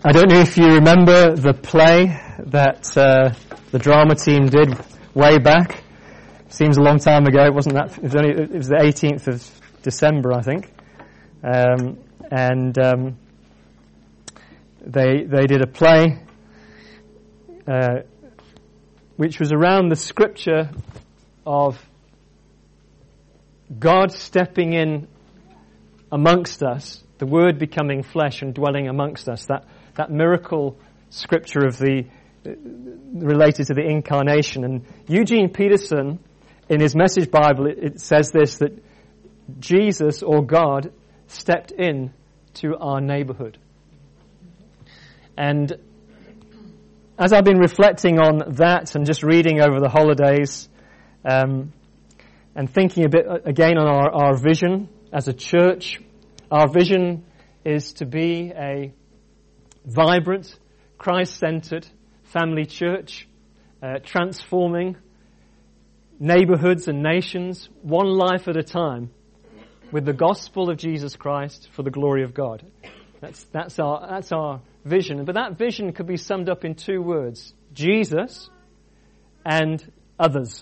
I don't know if you remember the play that the drama team did way back. Seems a long time ago. It wasn't that. It was the 18th of December, I think. They did a play which was around the scripture of God stepping in amongst us, the Word becoming flesh and dwelling amongst us. That miracle scripture of related to the incarnation. And Eugene Peterson, in his Message Bible, it says this, that Jesus, or God, stepped in to our neighborhood. And as I've been reflecting on that and just reading over the holidays, and thinking a bit again on our vision as a church, our vision is to be a vibrant, Christ-centered family church, transforming neighborhoods and nations, one life at a time, with the gospel of Jesus Christ for the glory of God. That's our vision. But that vision could be summed up in two words: Jesus and others.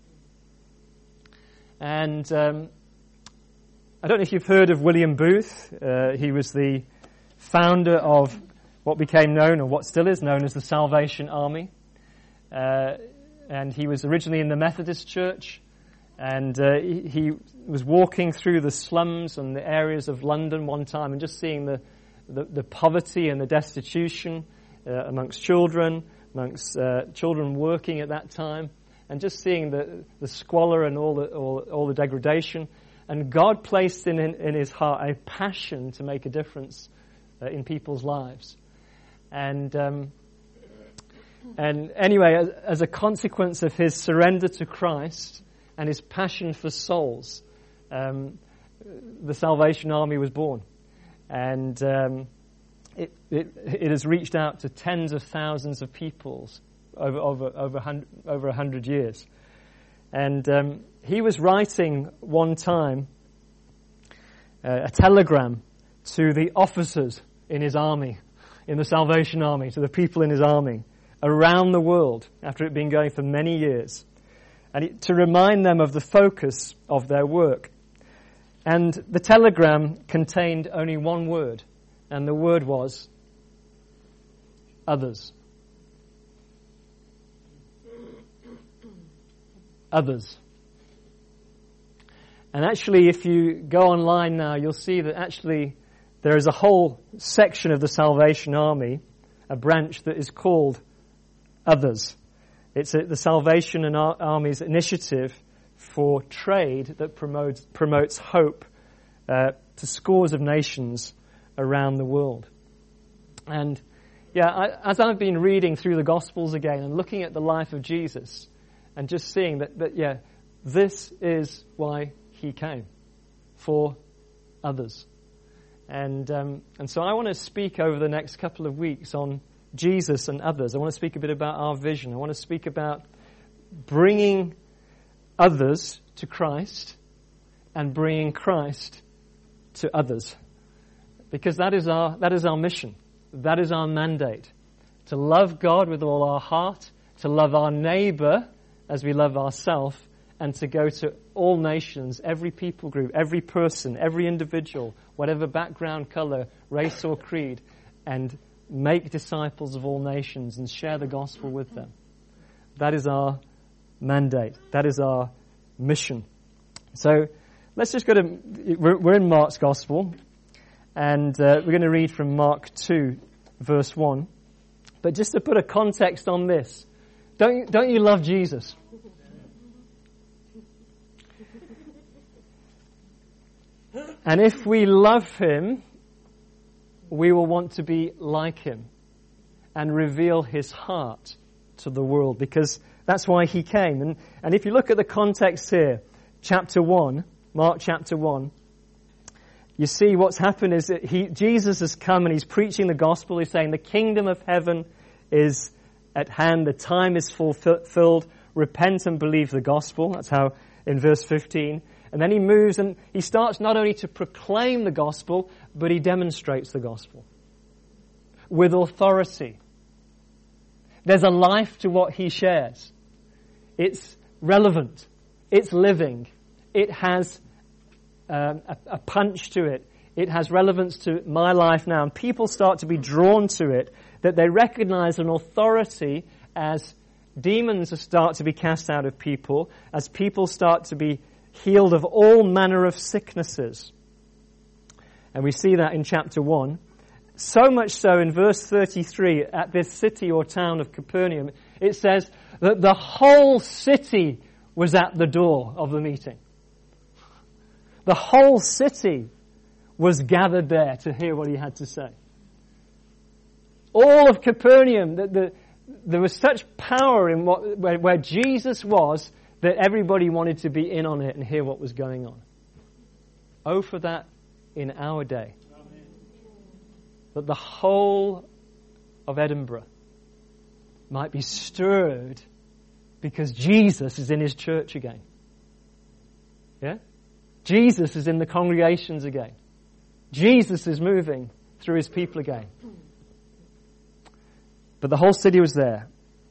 And I don't know if you've heard of William Booth. He was the founder of what became known, or what still is known, as the Salvation Army. And he was originally in the Methodist Church. And he was walking through the slums and the areas of London one time and just seeing the poverty and the destitution amongst children working at that time, and just seeing the squalor and all the degradation. And God placed in his heart a passion to make a difference in people's lives. And anyway, as a consequence of his surrender to Christ and his passion for souls, the Salvation Army was born. And it has reached out to tens of thousands of people over 100 years. And he was writing one time a telegram to the officers in his army, in the Salvation Army, to the people in his army around the world after it had been going for many years, and to remind them of the focus of their work. And the telegram contained only one word, and the word was others. Others. And actually, if you go online now, you'll see that actually there is a whole section of the Salvation Army, a branch that is called Others. It's the Salvation Army's initiative for trade that promotes hope to scores of nations around the world. And as I've been reading through the Gospels again and looking at the life of Jesus, and just seeing that this is why he came, for others. And so I want to speak over the next couple of weeks on Jesus and others. I want to speak a bit about our vision. I want to speak about bringing others to Christ and bringing Christ to others. Because that is our mission. That is our mandate. To love God with all our heart, to love our neighbor as we love ourselves, and to go to all nations, every people group, every person, every individual, whatever background, color, race or creed, and make disciples of all nations and share the gospel with them. That is our mandate. That is our mission. So let's just we're in Mark's Gospel, and we're going to read from Mark 2, verse 1. But just to put a context on this, don't you love Jesus? And if we love him, we will want to be like him and reveal his heart to the world, because that's why he came. And if you look at the context here, chapter 1, Mark chapter 1, you see what's happened is that Jesus has come and he's preaching the gospel. He's saying the kingdom of heaven is at hand. The time is fulfilled. Repent and believe the gospel. That's how in verse 15. And then he moves and he starts not only to proclaim the gospel, but he demonstrates the gospel. with authority. There's a life to what he shares. It's relevant. It's living. It has a punch to it. It has relevance to my life now. And people start to be drawn to it, that they recognize an authority as demons start to be cast out of people, as people start to be healed of all manner of sicknesses. And we see that in chapter 1. So much so in verse 33, at this city or town of Capernaum, it says that the whole city was at the door of the meeting. The whole city was gathered there to hear what he had to say. All of Capernaum, there was such power in where Jesus was that everybody wanted to be in on it and hear what was going on. Oh, for that in our day. Amen. That the whole of Edinburgh might be stirred because Jesus is in his church again. Yeah? Jesus is in the congregations again. Jesus is moving through his people again. But the whole city was there.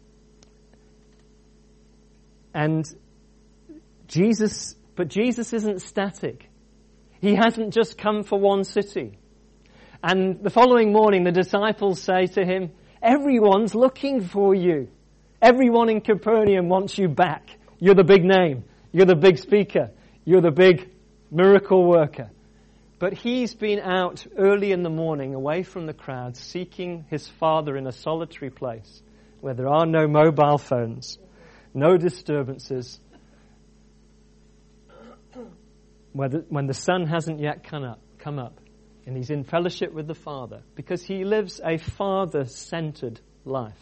And Jesus isn't static. He hasn't just come for one city. And the following morning the disciples say to him, everyone's looking for you. Everyone in Capernaum wants you back. You're the big name. You're the big speaker. You're the big miracle worker. But he's been out early in the morning, away from the crowd, seeking his Father in a solitary place where there are no mobile phones, no disturbances, when the sun hasn't yet come up, and he's in fellowship with the Father, because he lives a Father-centered life.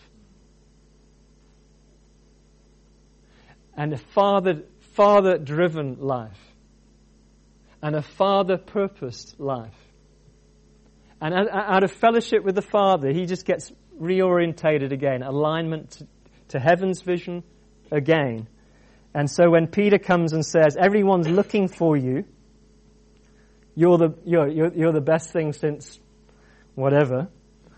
And a Father-driven life. And a Father-purposed life. And out of fellowship with the Father, he just gets reorientated again, alignment to heaven's vision again. And so when Peter comes and says, everyone's looking for you, you're the best thing since whatever.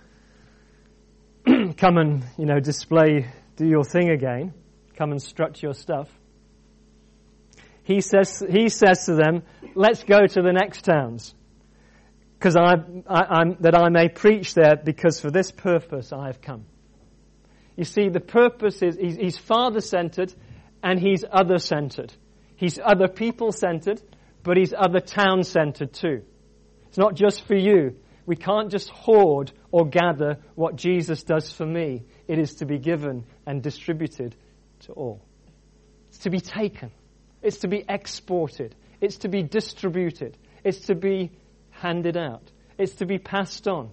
Come and, do your thing again. Come and strut your stuff. He says to them, let's go to the next towns, because that I may preach there, because for this purpose I have come. You see, the purpose is he's Father-centered and he's other-centered. He's other people-centered, but he's other town-centered too. It's not just for you. We can't just hoard or gather what Jesus does for me. It is to be given and distributed to all. It's to be taken. It's to be exported. It's to be distributed. It's to be handed out. It's to be passed on.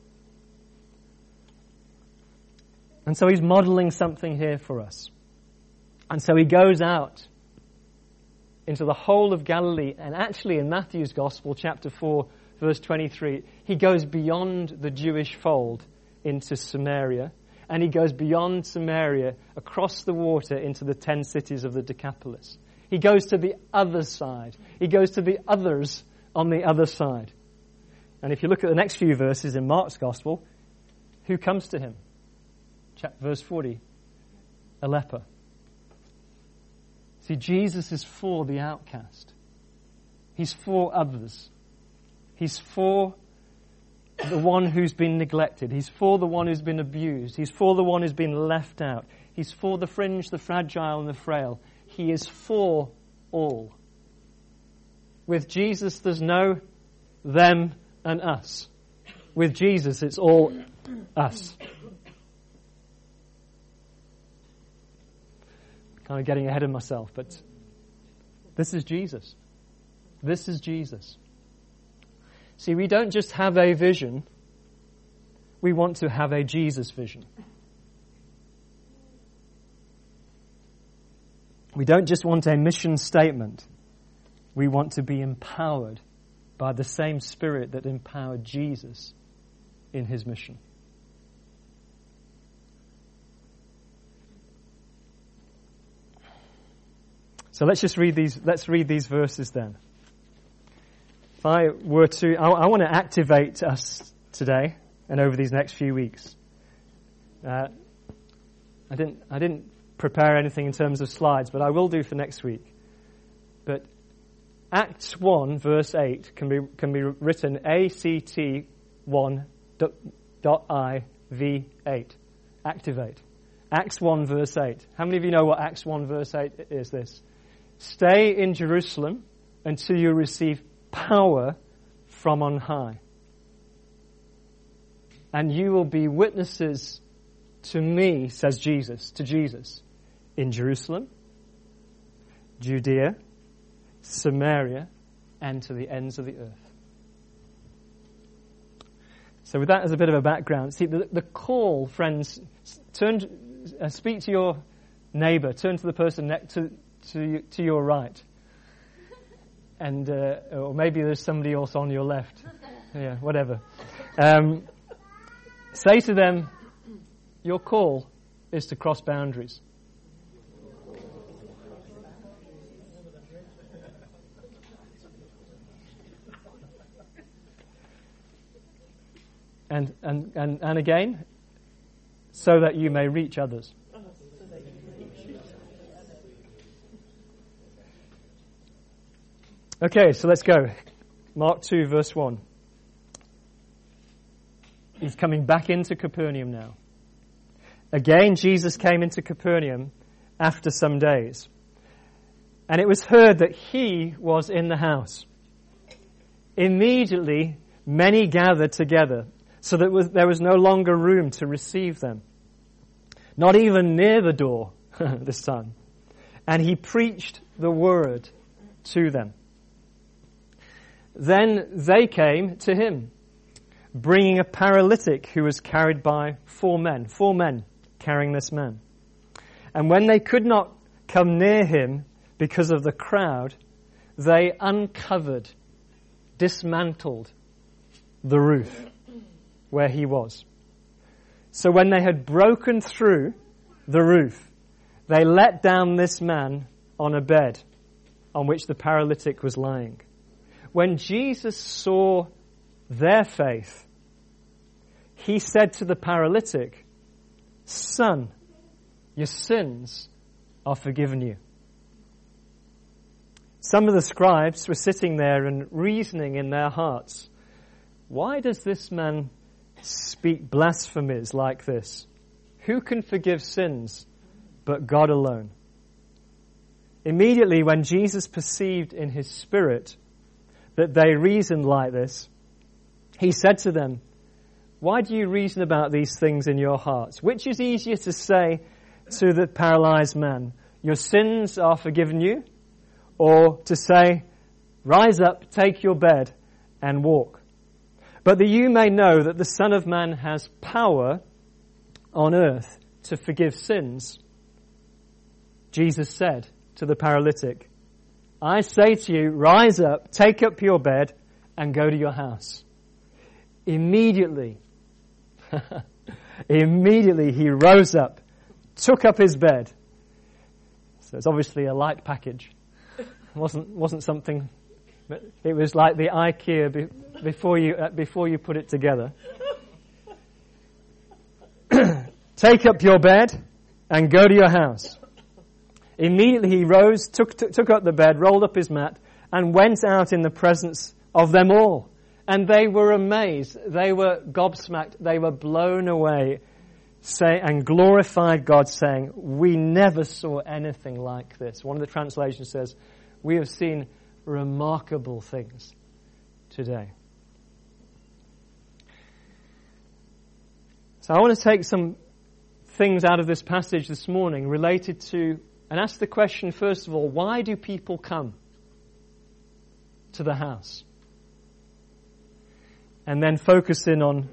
And so he's modeling something here for us. And so he goes out into the whole of Galilee. And actually in Matthew's Gospel, chapter 4, verse 23, he goes beyond the Jewish fold into Samaria. And he goes beyond Samaria, across the water into the 10 cities of the Decapolis. He goes to the other side. He goes to the others on the other side. And if you look at the next few verses in Mark's Gospel, who comes to him? Verse 40, a leper. See, Jesus is for the outcast. He's for others. He's for the one who's been neglected. He's for the one who's been abused. He's for the one who's been left out. He's for the fringe, the fragile, and the frail. He is for all. With Jesus, there's no them and us. With Jesus, it's all us. Kind of getting ahead of myself, but this is Jesus. This is Jesus. See, we don't just have a vision. We want to have a Jesus vision. We don't just want a mission statement. We want to be empowered by the same Spirit that empowered Jesus in his mission. So let's read these verses then. If I were to, I want to activate us today and over these next few weeks. I didn't prepare anything in terms of slides, but I will do for next week. But Acts 1 verse 8 can be written ACT1.IV8. Activate. Acts 1 verse 8. How many of you know what Acts 1 verse 8 is this? Stay in Jerusalem until you receive power from on high. And you will be witnesses to me, says Jesus, in Jerusalem, Judea, Samaria, and to the ends of the earth. So with that as a bit of a background, see, the call, friends, speak to your neighbour, turn to the person next to your right. And or maybe there's somebody else on your left. Yeah, whatever. Say to them, your call is to cross boundaries. And again, so that you may reach others. Okay, so let's go. Mark 2, verse 1. He's coming back into Capernaum now. Again, Jesus came into Capernaum after some days. And it was heard that he was in the house. Immediately, many gathered together, so that there was no longer room to receive them. Not even near the door this time. And he preached the word to them. Then they came to him, bringing a paralytic who was carried by four men carrying this man. And when they could not come near him because of the crowd, they uncovered, dismantled the roof where he was. So when they had broken through the roof, they let down this man on a bed on which the paralytic was lying. When Jesus saw their faith, he said to the paralytic, "Son, your sins are forgiven you." Some of the scribes were sitting there and reasoning in their hearts, "Why does this man speak blasphemies like this? Who can forgive sins but God alone?" Immediately when Jesus perceived in his spirit that they reasoned like this, he said to them, "Why do you reason about these things in your hearts? Which is easier to say to the paralyzed man, 'Your sins are forgiven you,' or to say, 'Rise up, take your bed, and walk'? But that you may know that the Son of Man has power on earth to forgive sins," Jesus said to the paralytic, "I say to you, rise up, take up your bed, and go to your house." Immediately he rose up, took up his bed. So it's obviously a light package. It wasn't something, but it was like the IKEA before you put it together. Take up your bed and go to your house. Immediately he rose, took up the bed, rolled up his mat, and went out in the presence of them all. And they were amazed. They were gobsmacked. They were blown away and glorified God, saying, "We never saw anything like this." One of the translations says, "We have seen remarkable things today." So I want to take some things out of this passage this morning related to, and ask the question, first of all, why do people come to the house? And then focus in on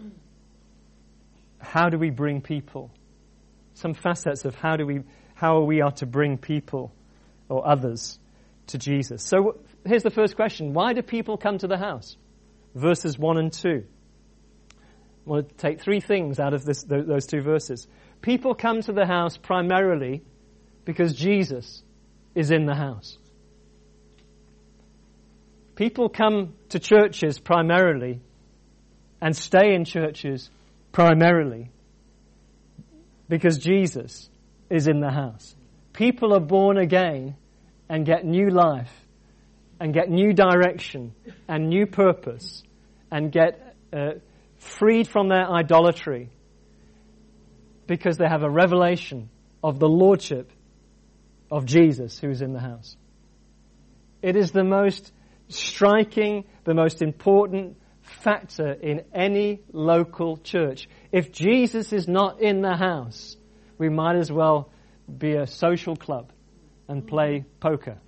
how do we bring people, some facets of how we are to bring people or others to Jesus. So here's the first question. Why do people come to the house? Verses 1 and 2. I want to take three things out of those two verses. People come to the house primarily because Jesus is in the house. People come to churches primarily and stay in churches primarily because Jesus is in the house. People are born again and get new life and get new direction and new purpose and get freed from their idolatry because they have a revelation of the lordship of Jesus who is in the house. It is the most striking, the most important factor in any local church. If Jesus is not in the house, we might as well be a social club and play poker.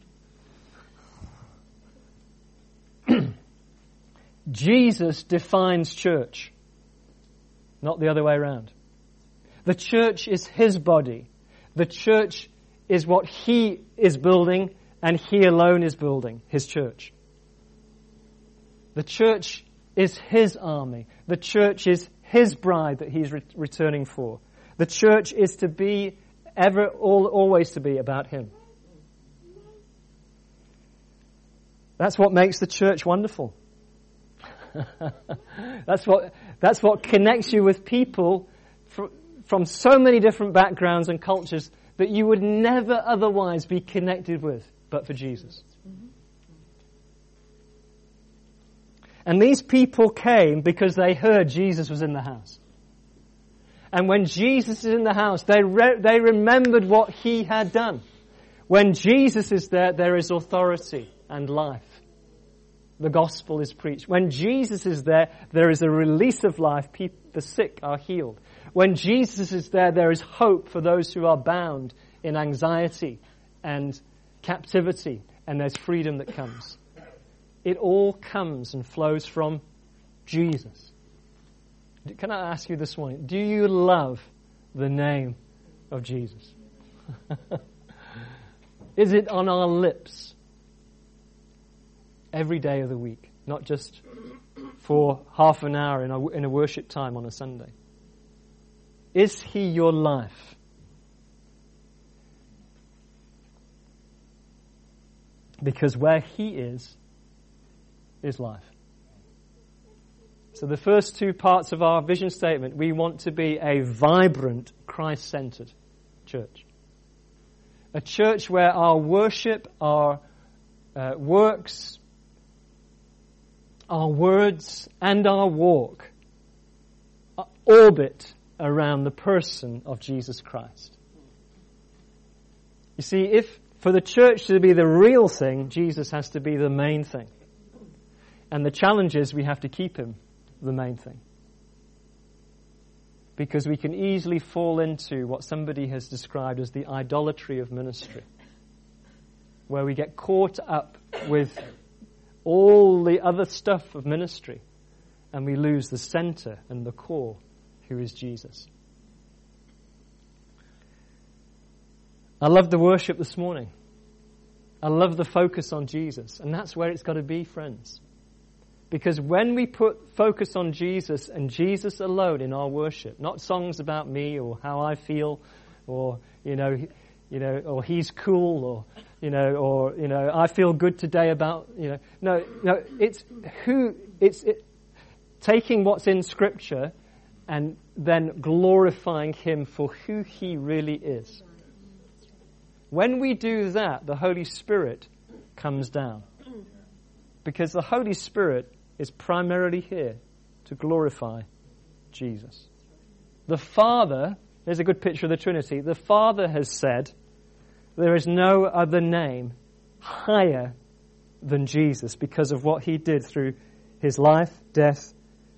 Jesus defines church, not the other way around. The church is His body. The church is what He is building, and He alone is building His church. The church is His army. The church is His bride that He's returning for. The church is to be always to be about Him. That's what makes the church wonderful. That's what connects you with people from so many different backgrounds and cultures that you would never otherwise be connected with but for Jesus. And these people came because they heard Jesus was in the house. And when Jesus is in the house, they remembered what He had done. When Jesus is there, there is authority and life. The gospel is preached. When Jesus is there, there is a release of life. The sick are healed. When Jesus is there, there is hope for those who are bound in anxiety and captivity, and there's freedom that comes. It all comes and flows from Jesus. Can I ask you this morning, do you love the name of Jesus? Is it on our lips every day of the week, not just for half an hour in a worship time on a Sunday? Is He your life? Because where He is life. So the first two parts of our vision statement, we want to be a vibrant, Christ-centered church. A church where our worship, our works, our words, and our walk orbit around the person of Jesus Christ. You see, if for the church to be the real thing, Jesus has to be the main thing. And the challenge is we have to keep Him the main thing. Because we can easily fall into what somebody has described as the idolatry of ministry, where we get caught up with all the other stuff of ministry and we lose the center and the core, who is Jesus. I love the worship this morning. I love the focus on Jesus, and that's where it's got to be, friends. Because when we put focus on Jesus and Jesus alone in our worship, not songs about me or how I feel, or or He's cool, or I feel good today about no, it's taking what's in Scripture and then glorifying Him for who He really is. When we do that, the Holy Spirit comes down, because the Holy Spirit is primarily here to glorify Jesus. The Father, there's a good picture of the Trinity. The Father has said, there is no other name higher than Jesus because of what He did through His life, death,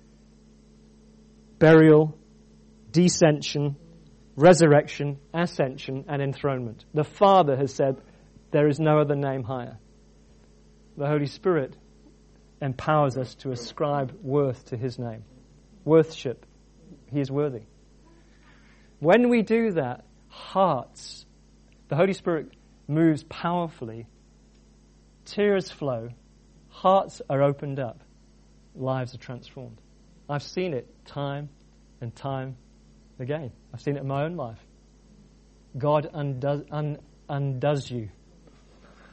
burial, descension, resurrection, ascension, and enthronement. The Father has said, there is no other name higher. The Holy Spirit empowers us to ascribe worth to His name. Worthship. He is worthy. When we do that, hearts, the Holy Spirit moves powerfully, tears flow, hearts are opened up, lives are transformed. I've seen it time and time again. I've seen it in my own life. God undoes you.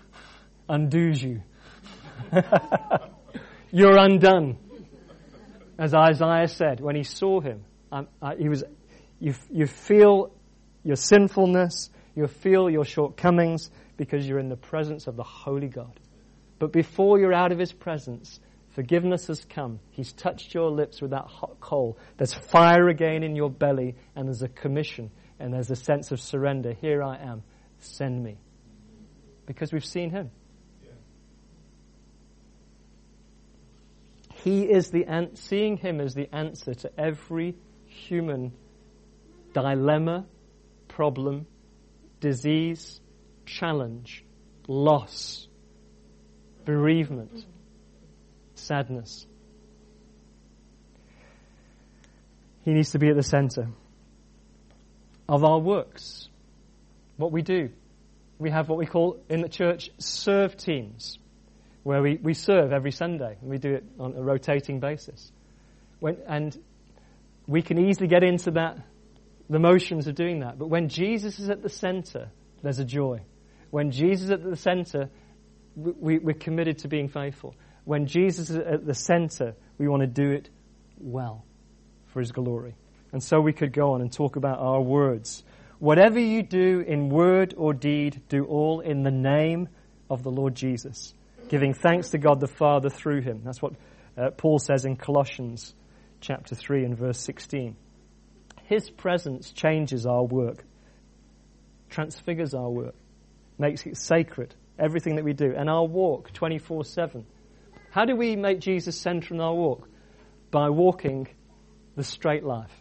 Undoes you. You're undone. As Isaiah said, when he saw him, you feel your sinfulness, you feel your shortcomings because you're in the presence of the Holy God. But before you're out of his presence, forgiveness has come. He's touched your lips with that hot coal. There's fire again in your belly, and there's a commission, and there's a sense of surrender. Here I am. Send me. Because we've seen him. He is seeing him as the answer to every human dilemma, problem, disease, challenge, loss, bereavement, sadness. He needs to be at the center of our works, what we do. We have what we call in the church serve teams, where we serve every Sunday, and we do it on a rotating basis. And we can easily get into the motions of doing that. But when Jesus is at the center, there's a joy. When Jesus is at the center, we're committed to being faithful. When Jesus is at the center, we want to do it well for his glory. And so we could go on and talk about our words. Whatever you do in word or deed, do all in the name of the Lord Jesus, giving thanks to God the Father through him. That's what Paul says in Colossians chapter 3 and verse 16. His presence changes our work, transfigures our work, makes it sacred, everything that we do. And our walk 24/7. How do we make Jesus center in our walk? By walking the straight life.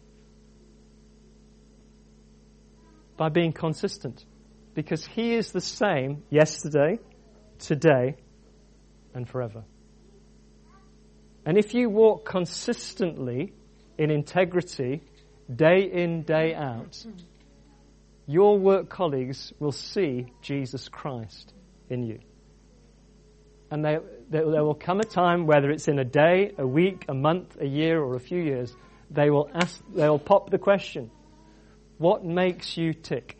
By being consistent. Because he is the same yesterday, today, and forever. And if you walk consistently in integrity, day in, day out, your work colleagues will see Jesus Christ in you. And there will come a time, whether it's in a day, a week, a month, a year, or a few years, they will pop the question, what makes you tick?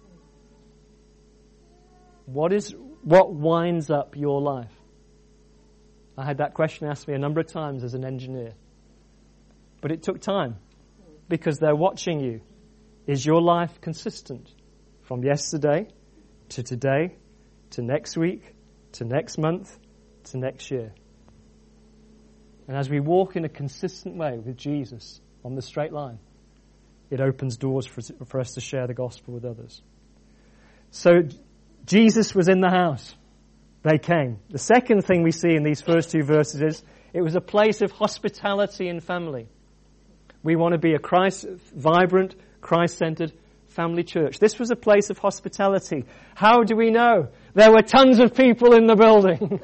What winds up your life? I had that question asked me a number of times as an engineer. But it took time, because they're watching you. Is your life consistent from yesterday to today to next week to next month to next year? And as we walk in a consistent way with Jesus on the straight line, it opens doors for us to share the gospel with others. So Jesus was in the house. They came. The second thing we see in these first two verses is it was a place of hospitality and family. We want to be a vibrant, Christ-centered family church. This was a place of hospitality. How do we know? There were tons of people in the building.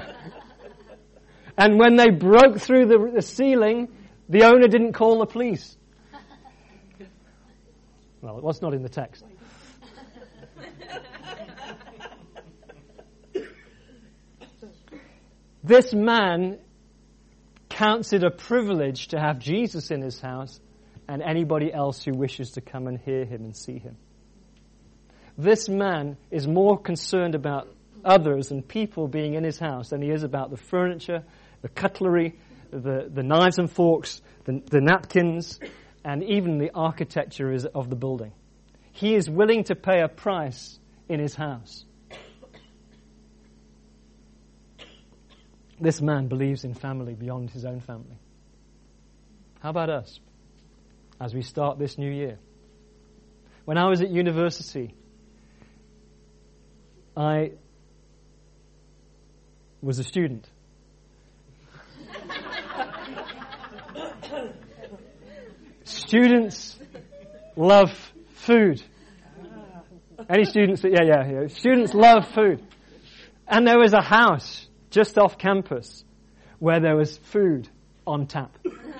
And when they broke through the ceiling, the owner didn't call the police. Well, it was not in the text. This man counts it a privilege to have Jesus in his house and anybody else who wishes to come and hear him and see him. This man is more concerned about others and people being in his house than he is about the furniture, the cutlery, the knives and forks, the napkins, and even the architecture of the building. He is willing to pay a price in his house. This man believes in family beyond his own family. How about us as we start this new year? When I was at university, I was a student. Students love food. Any students? Yeah. Students love food. And there was a house just off campus where there was food on tap.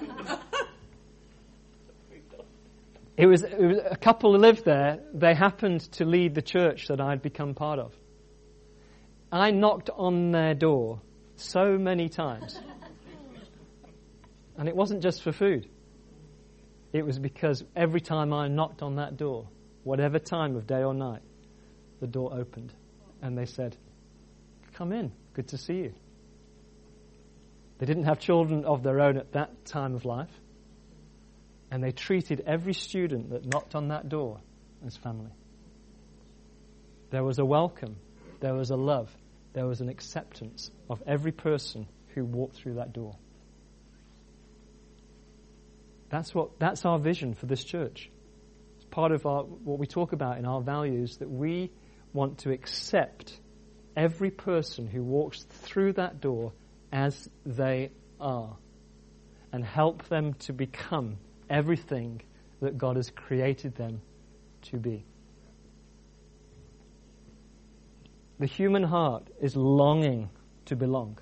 It was a couple who lived there. They happened to lead the church that I'd become part of. I knocked on their door so many times. And it wasn't just for food. It was because every time I knocked on that door, whatever time of day or night, the door opened. And they said, "Come in. Good to see you." They didn't have children of their own at that time of life. And they treated every student that knocked on that door as family. There was a welcome. There was a love. There was an acceptance of every person who walked through that door. That's our vision for this church. It's part of what we talk about in our values, that we want to accept every person who walks through that door as they are and help them to become everything that God has created them to be. The human heart is longing to belong.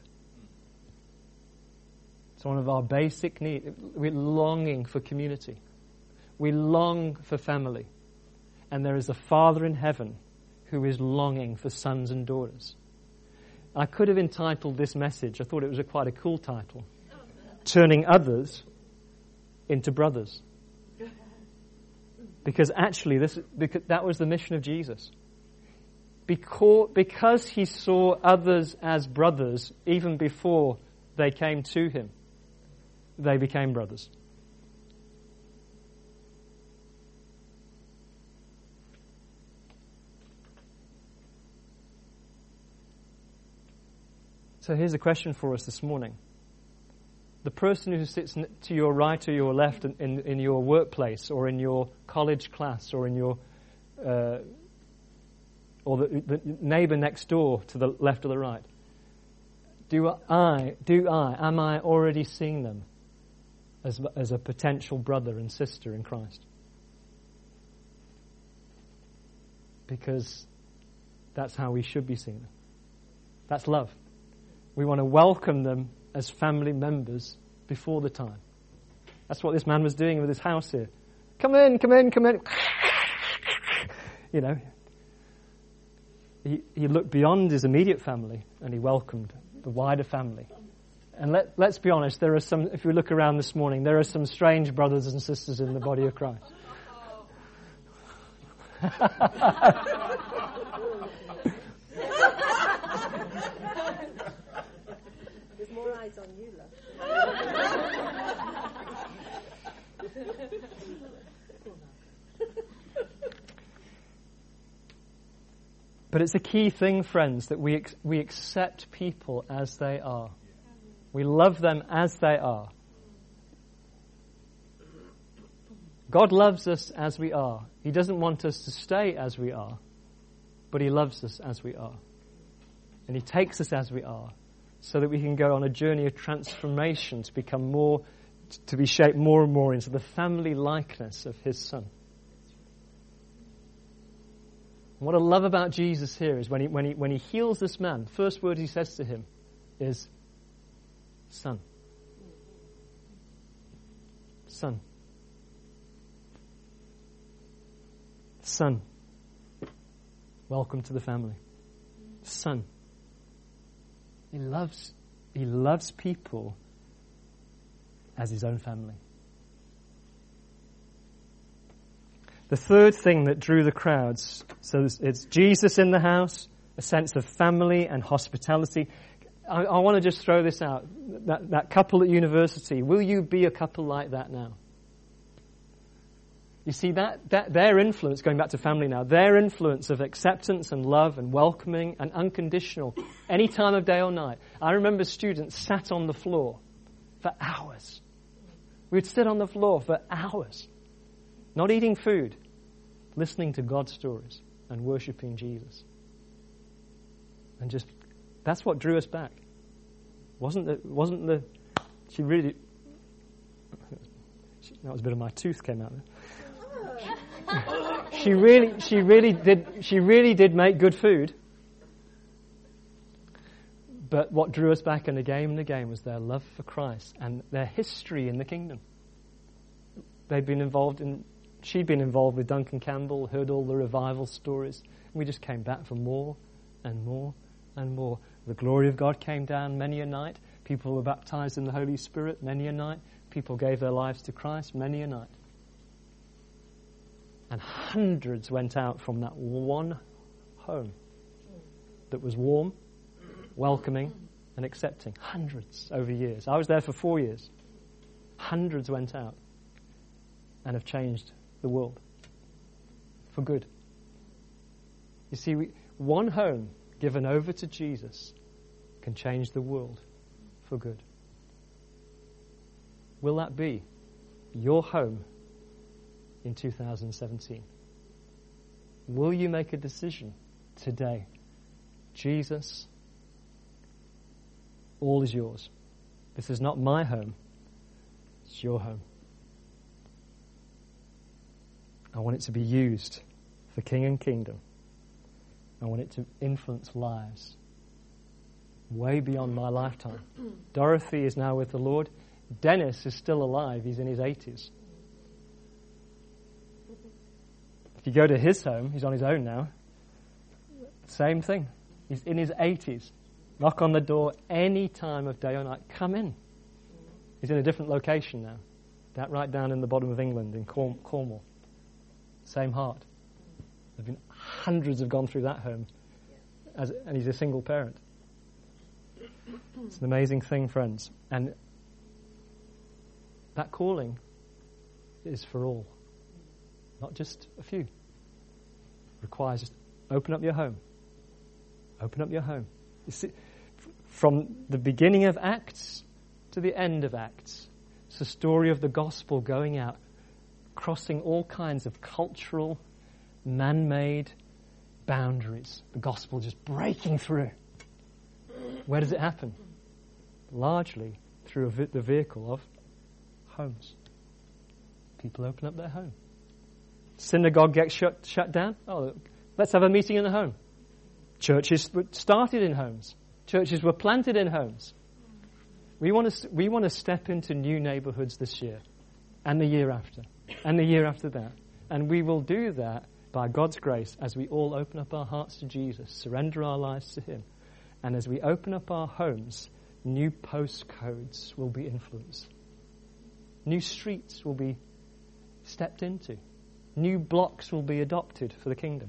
It's one of our basic needs. We're longing for community. We long for family. And there is a Father in heaven who is longing for sons and daughters. I could have entitled this message, I thought it was quite a cool title, Turning Others into Brothers. Because actually, that was the mission of Jesus. Because he saw others as brothers even before they came to him, they became brothers. So here's a question for us this morning. The person who sits to your right or your left in your workplace or in your college class or in your or the neighbor next door to the left or the right, am I already seeing them as a potential brother and sister in Christ? Because that's how we should be seeing them. That's love. We want to welcome them as family members before the time. That's what this man was doing with his house here. Come in, come in, come in. You know, he looked beyond his immediate family and he welcomed the wider family. And let's be honest, there are some, if we look around this morning, there are some strange brothers and sisters in the body of Christ. There's more eyes on you, love. But it's a key thing, friends, that we accept people as they are. We love them as they are. God loves us as we are. He doesn't want us to stay as we are, but He loves us as we are. And He takes us as we are so that we can go on a journey of transformation to become more, to be shaped more and more into the family likeness of His Son. And what I love about Jesus here is when he heals this man, the first word He says to him is, Son. Son. Son. Welcome to the family. Son. He loves people as His own family. The third thing that drew the crowds, so it's Jesus in the house, a sense of family and hospitality. I want to just throw this out. That couple at university, will you be a couple like that now? You see, that their influence, going back to family now, their influence of acceptance and love and welcoming and unconditional, any time of day or night. I remember students sat on the floor for hours. We would sit on the floor for hours, not eating food, listening to God's stories and worshipping Jesus. And just, that's what drew us back. That was a bit of my tooth came out there. She really did make good food. But what drew us back and again was their love for Christ and their history in the kingdom. She'd been involved with Duncan Campbell, heard all the revival stories. We just came back for more and more and more. The glory of God came down many a night. People were baptized in the Holy Spirit many a night. People gave their lives to Christ many a night. And hundreds went out from that one home that was warm, welcoming, and accepting. Hundreds over years. I was there for 4 years. Hundreds went out and have changed the world for good. You see, one home given over to Jesus can change the world for good. Will that be your home in 2017? Will you make a decision today? Jesus, all is yours. This is not my home. It's your home. I want it to be used for King and Kingdom. I want it to influence lives way beyond my lifetime. Dorothy is now with the Lord. Dennis is still alive. He's in his 80s. If you go to his home, he's on his own now. Same thing. He's in his 80s. Knock on the door any time of day or night. Come in. He's in a different location now. Right down in the bottom of England, in Cornwall. Same heart. There've been hundreds have gone through that home. And he's a single parent. It's an amazing thing, friends. And that calling is for all. Not just a few. It requires just open up your home. Open up your home. You see, from the beginning of Acts to the end of Acts, it's the story of the gospel going out, crossing all kinds of cultural, man-made boundaries. The gospel just breaking through. Where does it happen? Largely through the vehicle of homes. People open up their home. Synagogue gets shut down. Oh, let's have a meeting in the home. Churches started in homes. Churches were planted in homes. We want to step into new neighborhoods this year, and the year after, and the year after that. And we will do that by God's grace as we all open up our hearts to Jesus, surrender our lives to Him. And as we open up our homes, new postcodes will be influenced. New streets will be stepped into. New blocks will be adopted for the kingdom.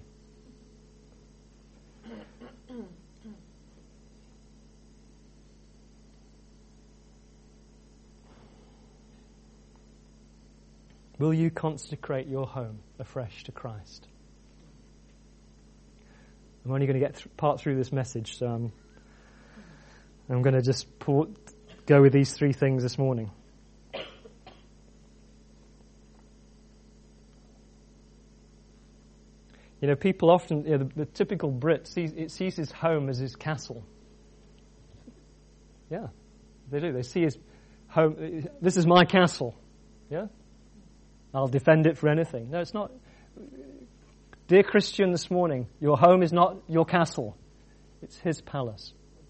Will you consecrate your home afresh to Christ? I'm only going to get part through this message, so I'm going to just go with these three things this morning. You know, people often, the typical Brit sees his home as his castle. Yeah, they do. They see his home, this is my castle. Yeah? I'll defend it for anything. No, it's not. Dear Christian, this morning, your home is not your castle. It's His palace.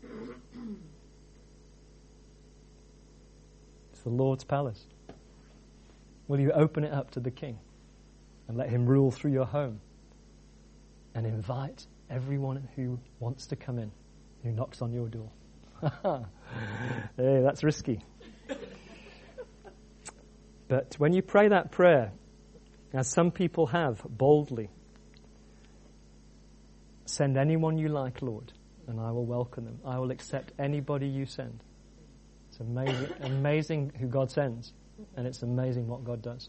It's the Lord's palace. Will you open it up to the King and let Him rule through your home and invite everyone who wants to come in, who knocks on your door? Hey, that's risky. But when you pray that prayer, as some people have, boldly, send anyone you like, Lord, and I will welcome them. I will accept anybody you send. It's amazing, amazing who God sends, and it's amazing what God does.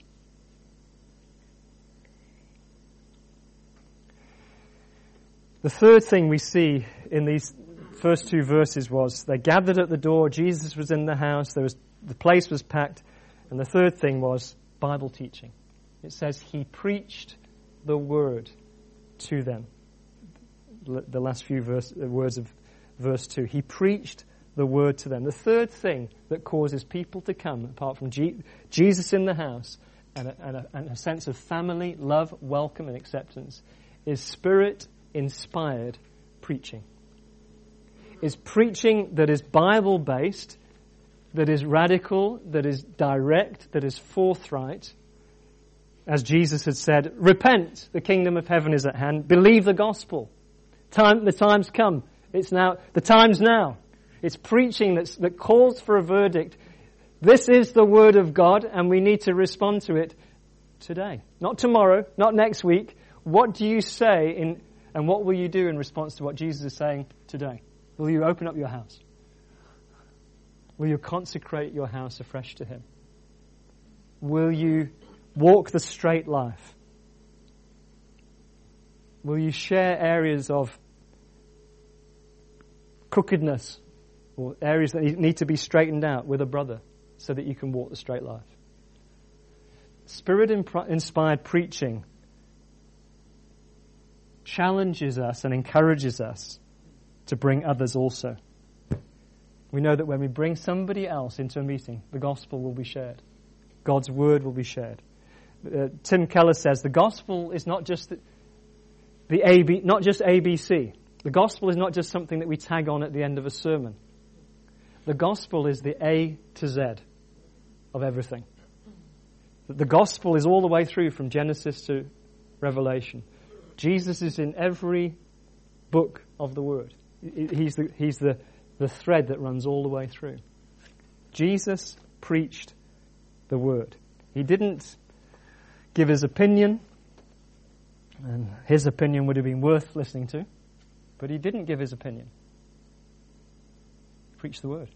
The third thing we see in these first two verses was they gathered at the door, Jesus was in the house, the place was packed, and the third thing was Bible teaching. It says He preached the word to them. The last few words of verse 2. He preached the word to them. The third thing that causes people to come, apart from Jesus in the house and a sense of family, love, welcome and acceptance, is Spirit-inspired preaching. Is preaching that is Bible-based, that is radical, that is direct, that is forthright. As Jesus had said, repent, the kingdom of heaven is at hand. Believe the gospel. The time's come. The time's now. It's preaching that calls for a verdict. This is the word of God, and we need to respond to it today. Not tomorrow, not next week. What do you say and what will you do in response to what Jesus is saying today? Will you open up your house? Will you consecrate your house afresh to Him? Will you walk the straight life? Will you share areas of crookedness or areas that need to be straightened out with a brother so that you can walk the straight life? Spirit-inspired preaching challenges us and encourages us to bring others also. We know that when we bring somebody else into a meeting, the gospel will be shared. God's word will be shared. Tim Keller says the gospel is not just not just ABC. The gospel is not just something that we tag on at the end of a sermon. The gospel is the A to Z of everything. The gospel is all the way through from Genesis to Revelation. Jesus is in every book of the Word. He's the thread that runs all the way through. Jesus preached the Word. He didn't give his opinion, and his opinion would have been worth listening to, but he didn't give his opinion. He preached the Word.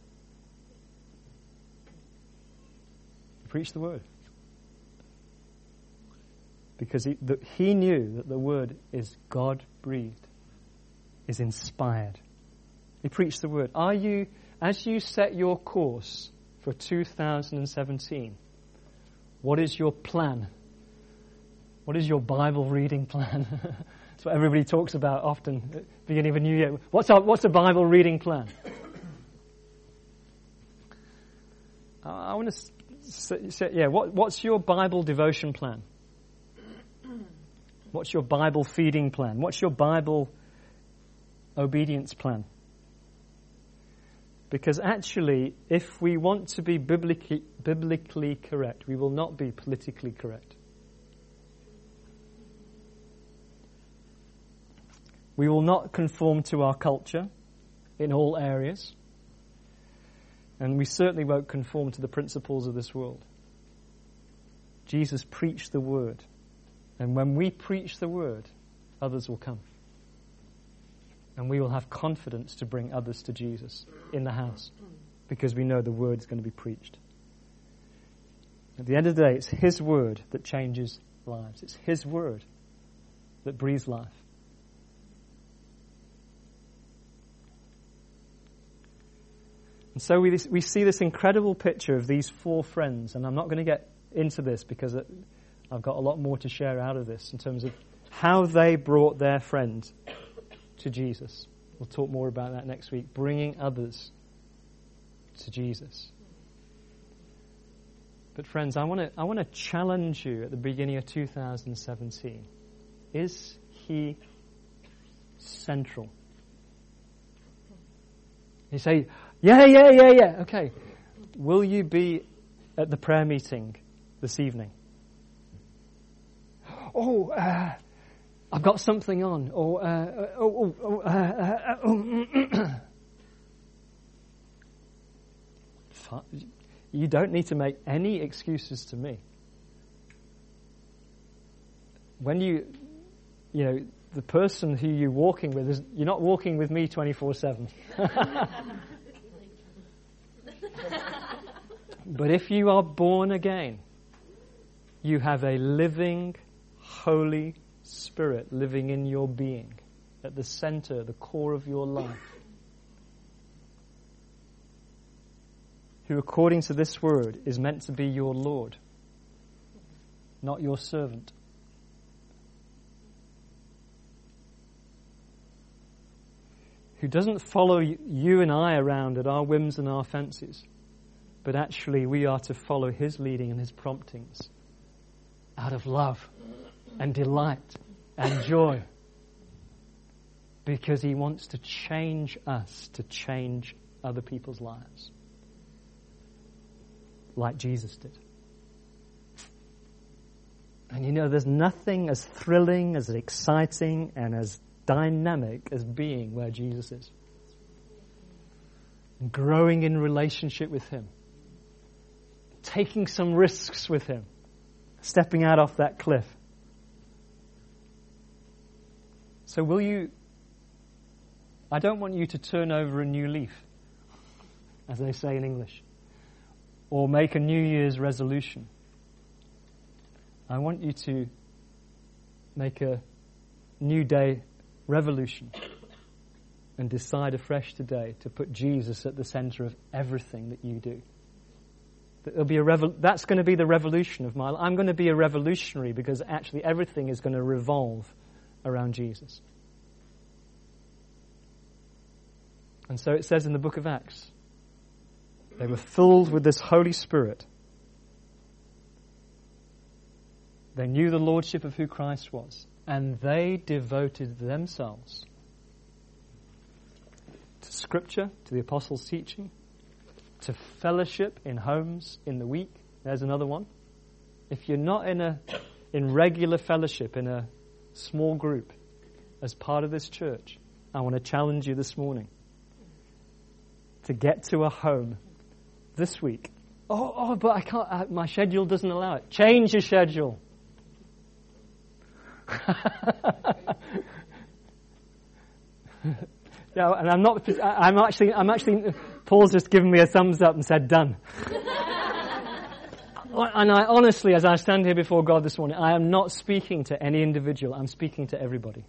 He preached the Word. Because he knew that the Word is God-breathed, is inspired. He preached the Word. Are you, as you set your course for 2017, what is your plan? What is your Bible reading plan? That's what everybody talks about often at the beginning of a new year. What's a Bible reading plan? I want to say, what's your Bible devotion plan? What's your Bible feeding plan? What's your Bible obedience plan? Because actually, if we want to be biblically correct, we will not be politically correct. We will not conform to our culture in all areas. And we certainly won't conform to the principles of this world. Jesus preached the Word. And when we preach the Word, others will come. And we will have confidence to bring others to Jesus in the house, because we know the Word is going to be preached. At the end of the day, it's His Word that changes lives. It's His Word that breathes life. And so we see this incredible picture of these four friends, and I'm not going to get into this because I've got a lot more to share out of this in terms of how they brought their friend to Jesus. We'll talk more about that next week, bringing others to Jesus. But friends, I want to challenge you at the beginning of 2017. Is He central? You say, yeah. Okay. Will you be at the prayer meeting this evening? I've got something on. You don't need to make any excuses to me. When the person who you're walking with you're not walking with me 24/7. But if you are born again, you have a living, Holy Spirit living in your being, at the center, the core of your life, who, according to this word, is meant to be your Lord, not your servant. Who doesn't follow you and I around at our whims and our fancies, but actually we are to follow His leading and His promptings out of love and delight and joy, because He wants to change us to change other people's lives like Jesus did. And there's nothing as thrilling, as exciting, and as dynamic as being where Jesus is. And growing in relationship with Him. Taking some risks with Him. Stepping out off that cliff. So I don't want you to turn over a new leaf as they say in English, or make a New Year's resolution. I want you to make a new day revolution and decide afresh today to put Jesus at the center of everything that you do. That's going to be the revolution of my life. I'm going to be a revolutionary because actually everything is going to revolve around Jesus. And so it says in the book of Acts, they were filled with this Holy Spirit. They knew the lordship of who Christ was, and they devoted themselves to Scripture, to the apostles' teaching, to fellowship in homes in the week. There's another one. If you're not in regular fellowship in a small group as part of this church, I want to challenge you this morning to get to a home this week. But I can't. My schedule doesn't allow it. Change your schedule. No, and I'm actually. Paul's just given me a thumbs up and said, "Done." And I honestly, as I stand here before God this morning, I am not speaking to any individual. I'm speaking to everybody.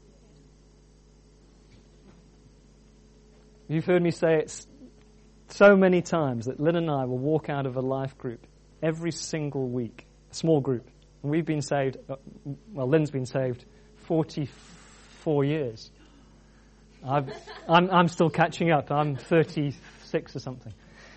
You've heard me say it so many times that Lynn and I will walk out of a life group every single week, a small group. And we've been saved, Lynn's been saved 44 years. I'm still catching up. I'm 36 or something.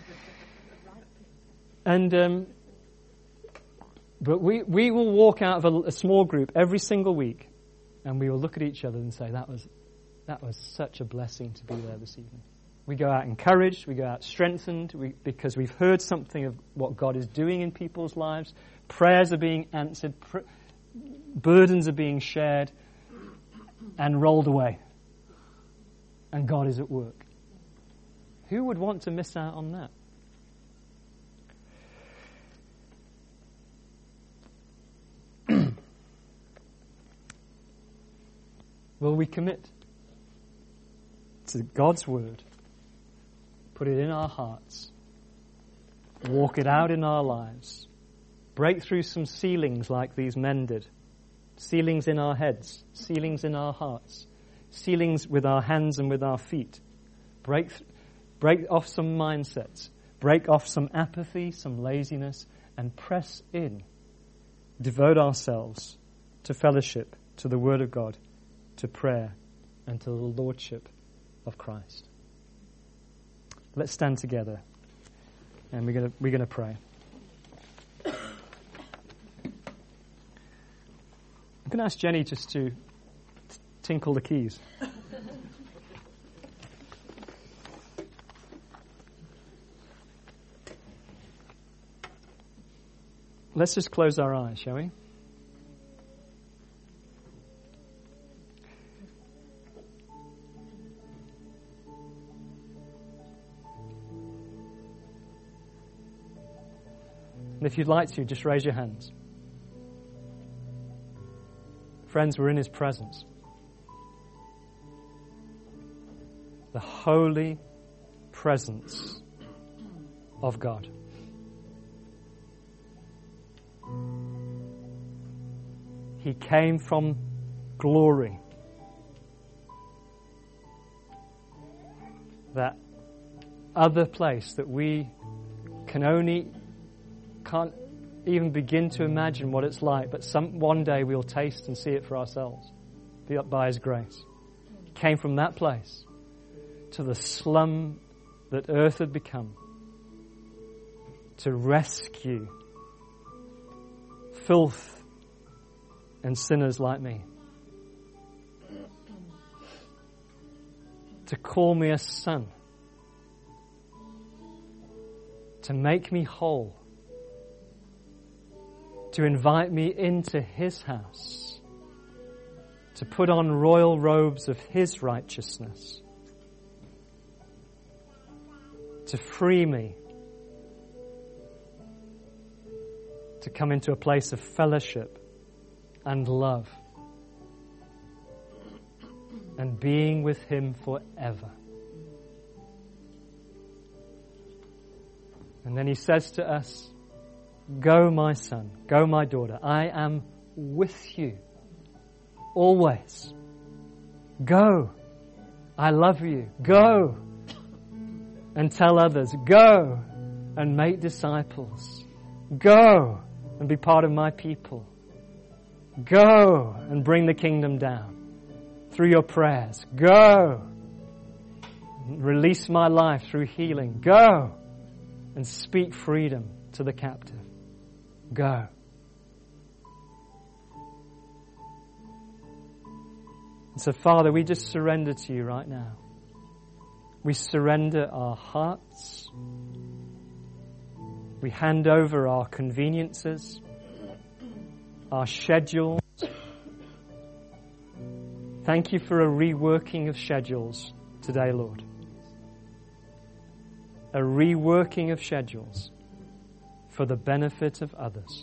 And but we will walk out of a small group every single week, and we will look at each other and say, that was such a blessing to be there this evening. We go out encouraged, we go out strengthened, because we've heard something of what God is doing in people's lives. Prayers are being answered, burdens are being shared and rolled away. And God is at work. Who would want to miss out on that? Will we commit to God's word, put it in our hearts, walk it out in our lives, break through some ceilings like these men did, ceilings in our heads, ceilings in our hearts, ceilings with our hands and with our feet, break off some mindsets, break off some apathy, some laziness, and press in, devote ourselves to fellowship, to the Word of God, to prayer, and to the Lordship of Christ. Let's stand together, and we're gonna pray. I'm going to ask Jenny just to tinkle the keys. Let's just close our eyes, shall we? And if you'd like to, just raise your hands. Friends, we're in His presence. The holy presence of God. He came from glory. That other place that we can't even begin to imagine what it's like, but one day we'll taste and see it for ourselves by His grace. He came from that place to the slum that earth had become to rescue filth and sinners like me, to call me a son, to make me whole, to invite me into His house, to put on royal robes of His righteousness, to free me, to come into a place of fellowship and love and being with Him forever. And then he says to us, go, my son, go, my daughter. I am with you always. Go. I love you. Go and tell others. Go and make disciples. Go and be part of my people. Go and bring the kingdom down through your prayers. Go. Release my life through healing. Go and speak freedom to the captive. Go. And so, Father, we just surrender to you right now. We surrender our hearts. We hand over our conveniences, our schedules. Thank you for a reworking of schedules today, Lord. A reworking of schedules for the benefit of others.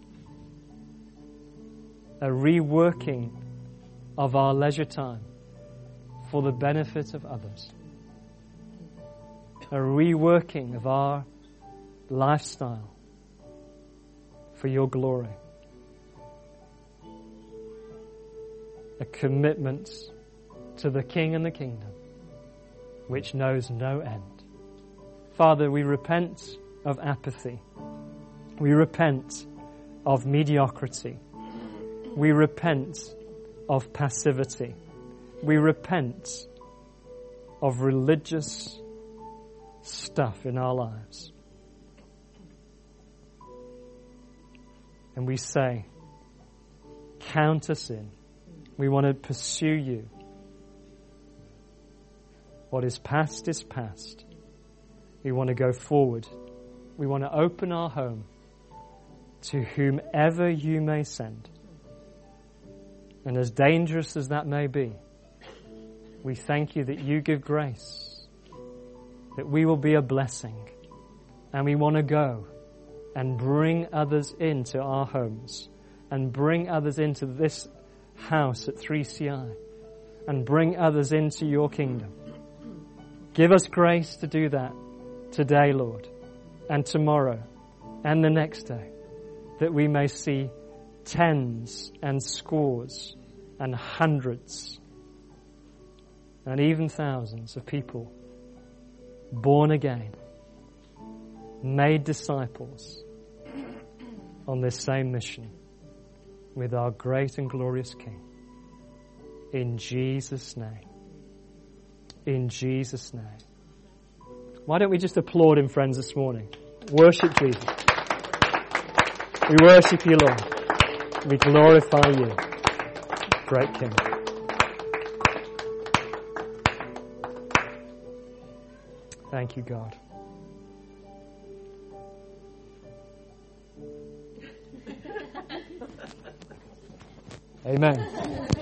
A reworking of our leisure time for the benefit of others. A reworking of our lifestyle for your glory. A commitment to the King and the kingdom, which knows no end. Father, we repent of apathy. We repent of mediocrity. We repent of passivity. We repent of religious stuff in our lives. And we say, count us in. We want to pursue you. What is past is past. We want to go forward. We want to open our home to whomever you may send. And as dangerous as that may be, we thank you that you give grace, that we will be a blessing. And we want to go and bring others into our homes and bring others into this house at 3CI and bring others into your kingdom. Give us grace to do that today, Lord, and tomorrow and the next day, that we may see tens and scores and hundreds and even thousands of people born again, made disciples on this same mission with our great and glorious King. In Jesus' name. In Jesus' name. Why don't we just applaud him, friends, this morning? Worship Jesus. We worship you, Lord. We glorify you, great King. Thank you, God. Amen.